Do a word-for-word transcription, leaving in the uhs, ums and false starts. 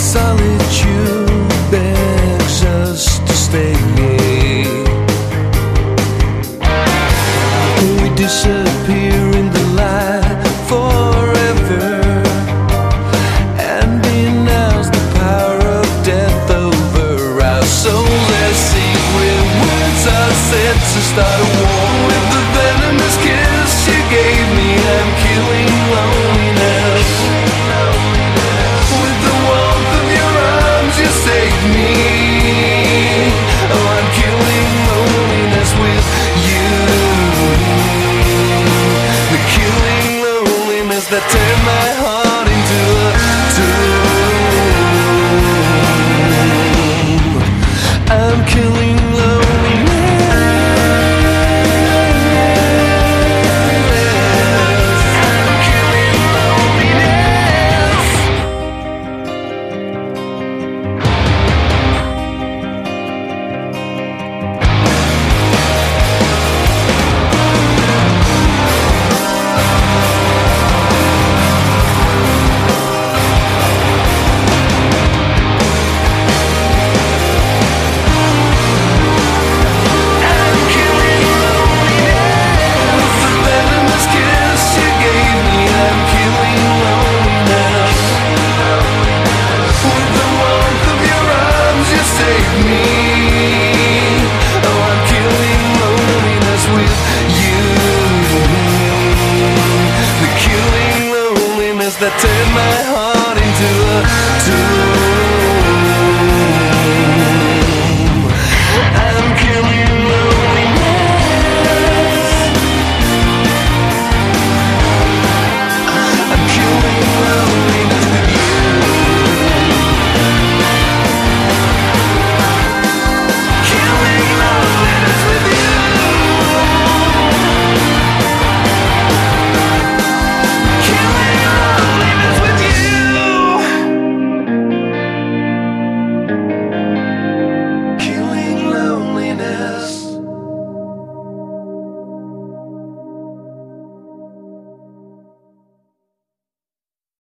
Solitude begs us to stay. We disappear in the light forever, and denounce the power of death over our souls. As secret words are said to start a war with the venomous kiss you gave me. I'm killing loneliness. With the warmth of your arms you saved me. Oh, I'm killing loneliness with you. The killing loneliness that turned my heart into a tomb. I'm killing loneliness. I'm killing loneliness. That turned my heart into a tomb.